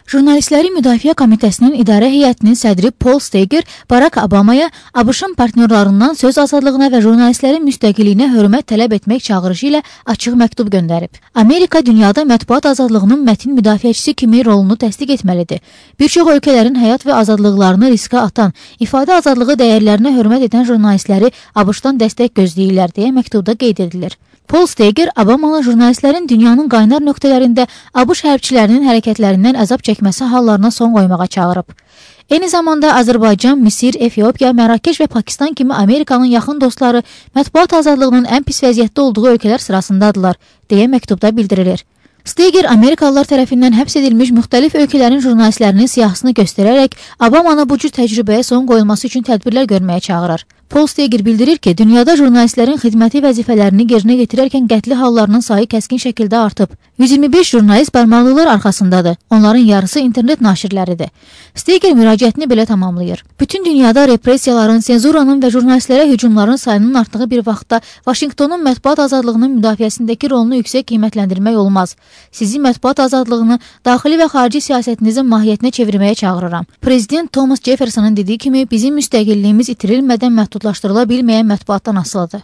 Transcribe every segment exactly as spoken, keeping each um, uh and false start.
Jurnalistlərin Müdafiə Komitəsinin İdarə Heyətinin sədri Paul Steger Barack Obamaya ABŞ-ın partnyorlarından söz azadlığına və jurnalistlərin müstəqilliyinə hörmət tələb etmək çağırışı ilə açıq məktub göndərib. Amerika dünyada mətbuat azadlığının mətin müdafiəçisi kimi rolunu təsdiq etməlidir. Bir çox ölkələrin həyat və azadlıqlarını riskə atan, ifadə azadlığı dəyərlərinə hörmət edən jurnalistləri ABŞ-dan dəstək gözləyirlər deyə məktubda qeyd edilir. Paul Steger Obama'nın jurnalistlərin dünyanın qaynar nöqtələrində ABŞ hərbçilərinin hərəkətlərindən əzab çəkməsi hallarına son qoymağa çağırıb. Eyni zamanda Azərbaycan, Misir, Efiopiya, Mərakeş və Pakistan kimi Amerikanın yaxın dostları mətbuat azadlığının ən pis vəziyyətdə olduğu ölkələr sırasındadırlar, deyə məktubda bildirilir. Steger Amerikalılar tərəfindən həbs edilmiş müxtəlif ölkələrin jurnalistlərinin siyahısını göstərərək Obamanı bu cür təcrübəyə son qoyulması üçün tədbirlər görməyə çağırır. Paul Steger bildirir ki, dünyada jurnalistlərin xidməti vəzifələrini yerinə yetirərkən qətli hallarının sayı kəskin şəkildə artıb. yüz iyirmi beş jurnalist barmaqlılar arxasındadır. Onların yarısı internet naşirləridir. Steger müraciətini belə tamamlayır. Bütün dünyada repressiyaların, senzuranın və jurnalistlərə hücumların sayının artdığı bir vaxtda Vaşinqtonun mətbuat azadlığının müdafiəsindəki rolunu yüksək qiymətləndirmək olmaz. Sizi mətbuat azadlığını daxili və xarici siyasətinizin mahiyyətinə çevirməyə çağırıram. Prezident Thomas Jefferson'ın dediyi kimi bizim müstəqilliyimiz itirilmədən məhdudlaşdırıla bilməyən mətbuatdan asılıdır.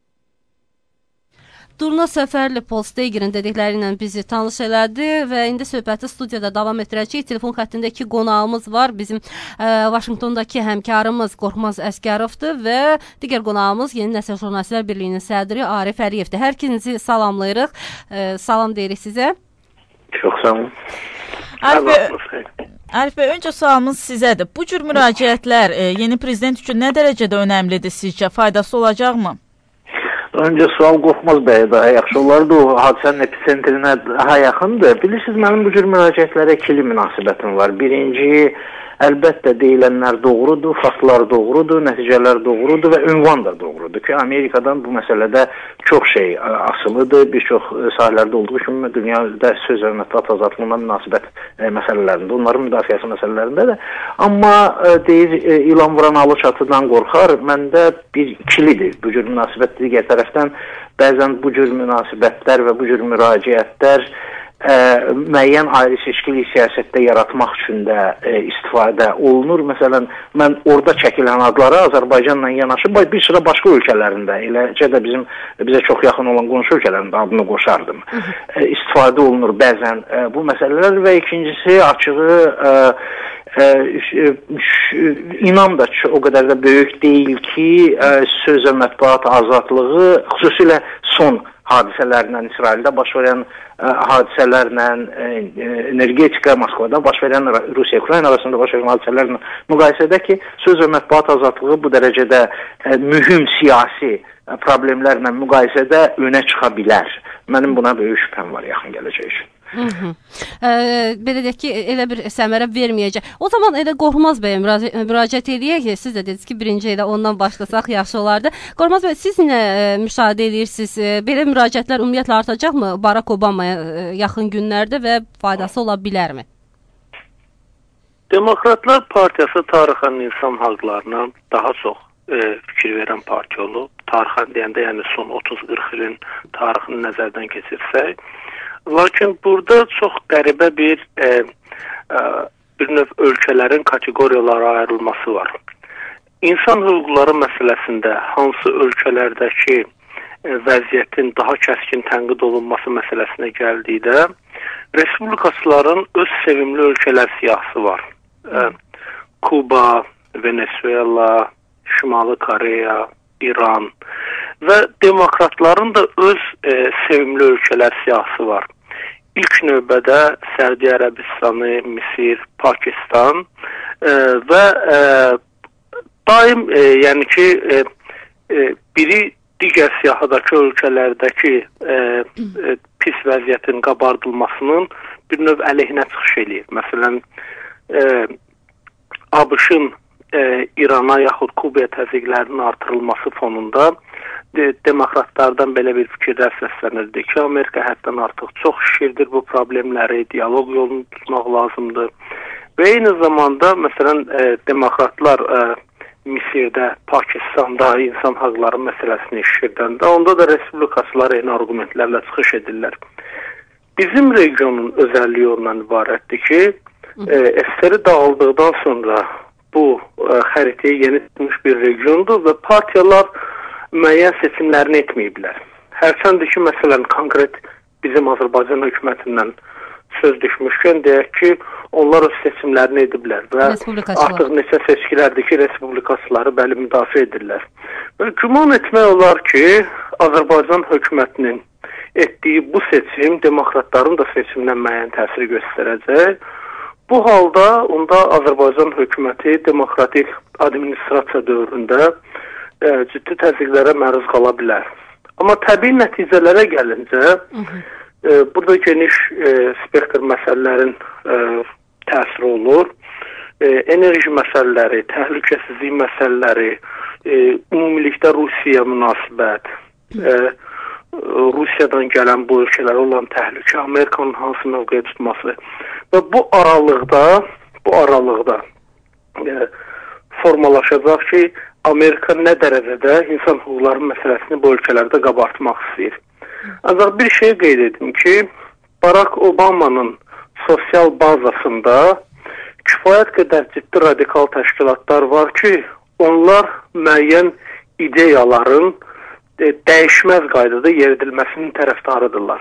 Durna Səfərli Paul Steger'in dedikləri ilə bizi tanış elədi və indi söhbəti studiyada davam etdirəcək. Telefon xəttindəki qonağımız var. Bizim ə, Vaşinqtondakı həmkarımız Qorxmaz Əsgərovdur və digər qonağımız Yeni Nəsil Jurnalistlər Birliyinin sədri Arif Əliyevdir. Hər ikinizi salamlayırıq. Ə, salam deyirik sizə. Çox sağ olun. Arif bəy, Arif bəy, öncə sualımız sizədir. Bu cür müraciətlər e, yeni prezident üçün nə dərəcədə önəmlidir sizcə? Faydası olacaqmı? Öncə sual Qorxmaz bəyə daha yaxşı olardı. O hadisənin epicentrinə daha yaxındır. Bilirsiniz, mənim bu cür müraciətlərə ikili münasibətim var. Birinci, əlbəttə deyilənlər doğrudur, faktlar doğrudur, nəticələr doğrudur və ünvan da doğrudur ki, Amerikadan bu məsələdə çox şey asılıdır. Bir çox sahələrdə olduğu kimi dünyada söz və mətbuat azadlığına münasibət e, məsələlərində, onların müdafiəsi məsələlərində də. Amma e, deyir, e, ilan vuran alı çatıdan qorxar. Məndə bir ikilidir bu cür münasibət. Digər tərəfdən bəzən bu cür münasibətlər və bu cür müraciətlər Ə, müəyyən ayrı-seçkili siyasətdə yaratmaq üçün də ə, istifadə olunur. Məsələn, mən orada çəkilən adları Azərbaycanla yanaşı bir sıra başqa ölkələrində, eləcə də bizim bizə çox yaxın olan qonşu ölkələrində adını qoşardım. Ə, istifadə olunur bəzən ə, bu məsələlər və ikincisi açığı ə, ə, inam da o qədər də böyük deyil ki, ə, söz və mətbuat azadlığı xüsusilə son hadisələrlə, İsraildə baş verən ə, hadisələrlə, ə, energetika, Moskvada baş verən Rusiya-Ukrayna arasında baş verən hadisələrlə müqayisədə ki, söz və mətbuat azadlığı bu dərəcədə ə, mühüm siyasi ə, problemlərlə müqayisədə önə çıxa bilər. Mənim buna böyük şübhəm var yaxın gələcək üçün. Hı -hı. Ə, belə deyək ki, elə bir səmərə verməyəcək. O zaman elə Qorxmaz bəyə müraci müraciət edək ki, siz də dediniz ki, birinci elə ondan başlasaq yaxşı olardı. Qorxmaz bəy, siz nə ə, müşahidə edirsiniz? Ə, belə müraciətlər ümumiyyətlə artacaqmı Barack Obamaya ə, yaxın günlərdə və faydası ola bilərmi? Demokratlar Partiyası tarixən insan haqlarına daha çox ə, fikir verən partiya olub. Tarixən deyəndə, yəni son otuz qırx ilin tarixini nəzərdən keçirsək. Lakin burada çox qəribə bir e, e, bir növ ölkələrin kateqoriyalara ayrılması var. İnsan hüquqları məsələsində hansı ölkələrdəki e, vəziyyətin daha kəskin tənqid olunması məsələsinə gəldikdə, respublikaçıların öz sevimli ölkələr siyahısı var. E, Kuba, Venezuela, Şimali Koreya, İran və demokratların da öz e, sevimli ölkələr siyahısı var. İlk növbədə Səudiyyə Ərəbistanı, Misir, Pakistan e, və e, daim e, yəni ki e, e, biri digər siyahıdakı ölkələrdəki e, e, pis vəziyyətin qabardılmasının bir növ əleyhinə çıxış eləyir. Məsələn, e, ABŞ-ın e, İrana yaxud Kubaya təzyiqlərinin artırılması fonunda de, demokratlardan belə bir fikirlər səslənirdi ki, Amerika həddən artıq çox şişirdir bu problemləri, dialoq yolunu tutmaq lazımdır. Və eyni zamanda, məsələn, e, demokratlar e, Misirdə, Pakistanda insan haqları məsələsini şişirdəndə, onda da respublikaçılar eyni argumentlərlə çıxış edirlər. Bizim regionun özəlliyi ondan ibarətdir ki, e, S S R dağıldıqdan sonra bu e, xəritəyə yeni tutmuş bir regiondur və partiyalar müəyyən seçimlərini etməyiblər. Hərçəndir ki, məsələn, konkret bizim Azərbaycan hökumətindən söz düşmüşkən deyək ki, onlar öz seçimlərini ediblər və artıq neçə seçkilərdir ki, respublikaçıları bəli müdafiə edirlər. Və güman etmək olar ki, Azərbaycan hökumətinin etdiyi bu seçim demokratların da seçimindən müəyyən təsir göstərəcək. Bu halda onda Azərbaycan hökuməti demokratik administrasiya dövründə e, ciddi təzyiqlərə məruz qala bilər. Amma təbii nəticələrə gəlincə, e, burada geniş e, spektr məsələlərin e, təsiri olur. E, enerji məsələləri, təhlükəsizlik məsələləri, e, ümumilikdə Rusiya münasibət, e, Rusiyadan gələn bu ölkələrə olan təhlükə, Amerikanın hansı mövqeyə tutması və bu aralıqda, bu aralıqda e, formalaşacaq ki, Amerika nə dərəcədə insan hüquqları məsələsini bu ölkələrdə qabartmaq istəyir. Ancaq bir şey qeyd edim ki, Barack Obama'nın sosial bazasında kifayət qədər ciddi radikal təşkilatlar var ki, onlar müəyyən ideyaların e, dəyişməz qaydada yeridilməsinin tərəfdarıdırlar.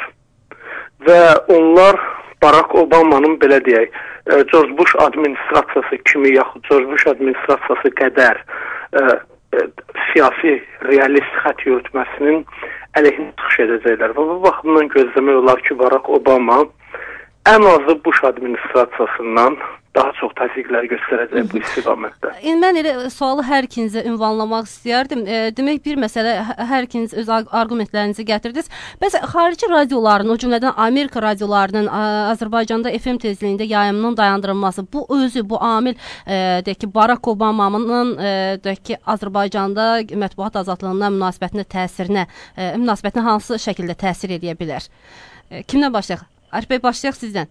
Və onlar Barack Obama'nın belə deyək, e, George Bush administrasiyası kimi yaxud George Bush administrasiyası qədər e, e, siyasi realist xətt yürütməsinin əleyhinə çıxış edəcəklər. Və bu baxımdan gözləmək olar ki, Barack Obama ən azı Bush administrasiyasından daha çox təzyiqlər göstərəcək bu istiqamətdə. Mən elə sualı hər ikinizə ünvanlamaq istəyərdim. E, demək bir məsələ, hər ikiniz öz arqumentlərinizi gətirdiniz. Bəs xarici radioların, o cümlədən Amerika radiolarının Azərbaycanda F M tezliyində yayımının dayandırılması, bu özü, bu amil e, deyək ki, Barack Obama'nın e, deyək ki, Azərbaycanda mətbuat azadlığına münasibətinə təsirinə, e, münasibətinə hansı şəkildə təsir edə bilər? E, kimdən başlayaq? Arif bəy, başlayaq sizdən.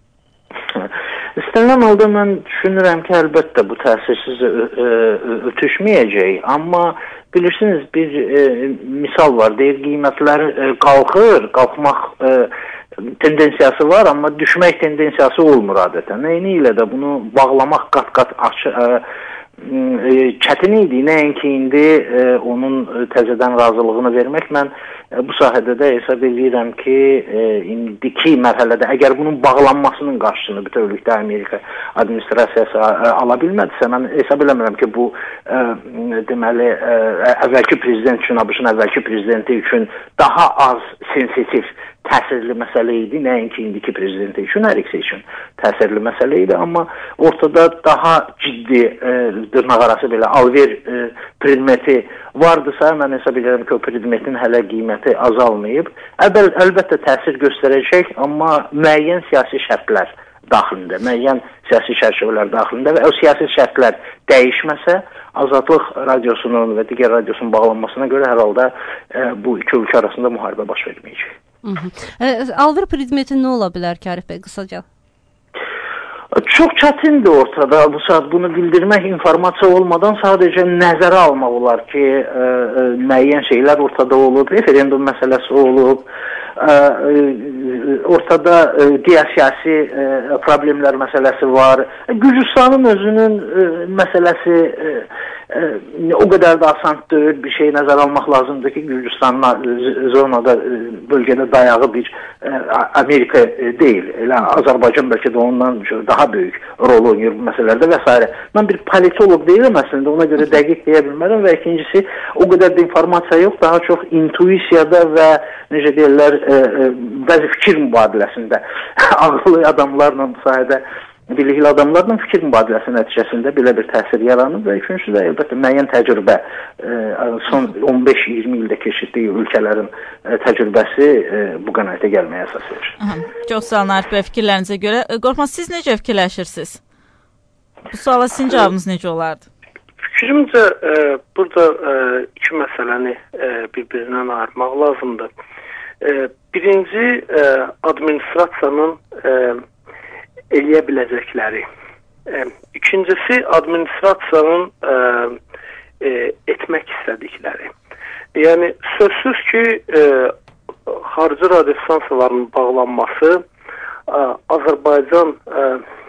İstənilən halda mən düşünürəm ki, əlbəttə bu təsirsiz ötüşməyəcək. Amma bilirsiniz, bir e, misal var, deyir, qiymətlər e, qalxır, qalxmaq e, tendensiyası var, amma düşmək tendensiyası olmur adətən. Eyni ilə də bunu bağlamaq qat-qat açı, e, e, çətin idi. Nəinki indi e, onun təzədən razılığını vermək. Mən e, bu sahədə də hesab edirəm ki, e, indiki mərhələdə əgər bunun bağlanmasının qarşısını bütövlükdə Amerika administrasiyası e, ala bilmədisə, mən hesab eləmirəm ki, bu e, deməli e, əvvəlki prezident üçün, ABŞ-ın əvvəlki prezidenti üçün daha az sensitiv təsirli məsələ idi, nəinki indiki prezidenti üçün, hər ikisi üçün təsirli məsələ idi, amma ortada daha ciddi e, dırnaq arası belə alver e, predmeti vardısa, mən hesab edirəm ki, o predmetin hələ qiyməti azalmayıb. Əbəl, əlbəttə təsir göstərəcək, amma müəyyən siyasi şərtlər daxilində, müəyyən siyasi çərçivələr daxilində və o siyasi şərtlər dəyişməsə, Azadlıq radiosunun və digər radiosunun bağlanmasına görə hər halda e, bu iki ölkə arasında müharibə baş verməyəcək. E, alver predmeti nə ola bilər ki, Arif bəy, qısaca? Çox çətindir ortada. Bu saat bunu bildirmək, informasiya olmadan sadəcə nəzərə almaq olar ki, e, e, müəyyən şeylər ortada olub, referendum məsələsi olub, e, e, ortada e, geosiyasi e, problemlər məsələsi var. Gürcüstanın özünün e, məsələsi e, e, o qədər də asan deyil, bir şey nəzərə almaq lazımdır ki, Gürcüstanın zonada, e, bölgədə dayağı bir e, Amerika e, deyil. Elə Azərbaycan bəlkə də ondan daha böyük rol oynayır bu məsələlərdə və s. Mən bir politolog deyiləm əslində, ona görə dəqiq deyə bilmərəm və ikincisi o qədər də informasiya yox, daha çox intuisiyada və necə deyirlər, e, e, bəzi fikir mübadiləsində ağıllı adamlarla bu sayədə bilikli adamlarla fikir mübadiləsi nəticəsində belə bir təsir yaranıb və üçüncüsü də əlbəttə müəyyən təcrübə, e, son on beş iyirmi ildə keçirdiyi ölkələrin e, təcrübəsi e, bu qənaətə gəlməyə əsas verir. Çox sağ olun Arif bəy, fikirlərinizə görə. Qorxmaz, siz necə fikirləşirsiniz? Bu suala sizin cavabınız necə olardı? Fikrimcə e, burada e, iki məsələni e, bir-birindən ayırmaq lazımdır. E, birinci e, administrasiyanın e, eləyə biləcəkləri. E, ikincisi, administrasiyanın e, e, etmək istədikləri. Yəni, sözsüz ki, e, xarici radiostansiyaların bağlanması e, Azərbaycan e,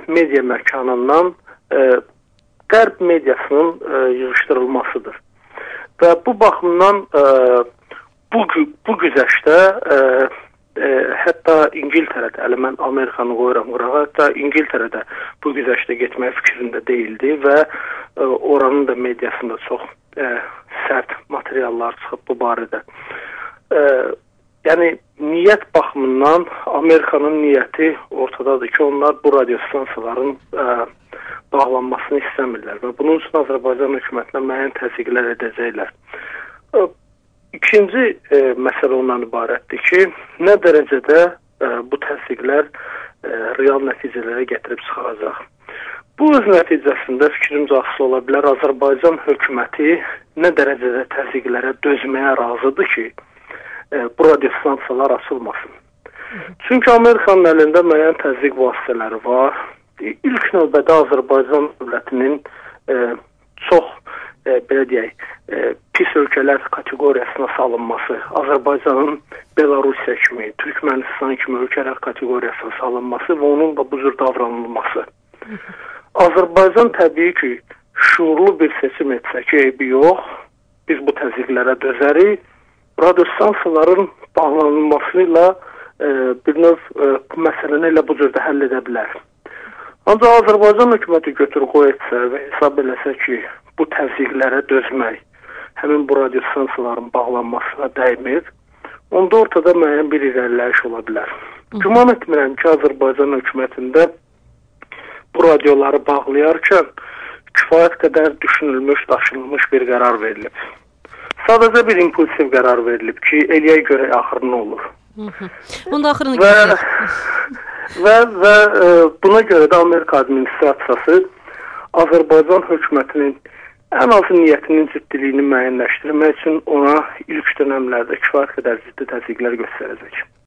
media məkanından e, Qərb mediasının e, yığışdırılmasıdır. Və bu baxımdan e, bu, bu güzəştə e, e, hətta İngiltərədə, ələ mən Amerikanı qoyuram qırağa, hətta İngiltərədə bu güzəştə getmək fikrində deyildi və e, oranın da mediasında çox e, sərt materiallar çıxıb bu barədə. E, yəni, niyyət baxımından Amerikanın niyyəti ortadadır ki, onlar bu radiostansiyaların e, bağlanmasını istəmirlər və bunun üçün Azərbaycan hökumətinə müəyyən təzyiqlər edəcəklər. E, İkinci e, məsələ ondan ibarətdir ki, nə dərəcədə e, bu təzyiqlər e, real nəticələrə gətirib çıxaracaq. Bu öz nəticəsində fikrimcə asılı ola bilər, Azərbaycan hökuməti nə dərəcədə təzyiqlərə dözməyə razıdır ki, e, bu radiostansiyalar açılmasın. Çünki Amerikanın əlində müəyyən təzyiq vasitələri var. İlk növbədə Azərbaycan dövlətinin e, çox E, belə deyək, e, pis ölkələr kateqoriyasına salınması, Azərbaycanın Belarusiya kimi, Türkmənistan kimi ölkələr kateqoriyasına salınması və onun da bu cür davranılması. Azərbaycan təbii ki, şuurlu bir seçim etsə ki, eybi yox, biz bu təzyiqlərə dözərik, radiostansiyaların bağlanılmasıyla e, bir növ e, məsələni elə bu cürdə həll edə bilər. Ancaq Azərbaycan hökuməti götür-qoy etsə və hesab eləsə ki, bu təzyiqlərə dözmək, həmin bu radiostansiyaların bağlanmasına dəymir, onda ortada müəyyən bir irəliləyiş ola bilər. Güman etmirəm ki, Azərbaycan hökumətində bu radioları bağlayarkən kifayət qədər düşünülmüş, daşınılmış bir qərar verilib. Sadəcə bir impulsiv qərar verilib ki, eləyək görək axırı nə olur. Onda axırını və, və, və e, buna görə də Amerika administrasiyası Azərbaycan hökumətinin ən azı niyyətinin ciddiliyini müəyyənləşdirmək üçün ona ilk dönəmlərdə kifayət qədər ciddi təzyiqlər göstərəcək.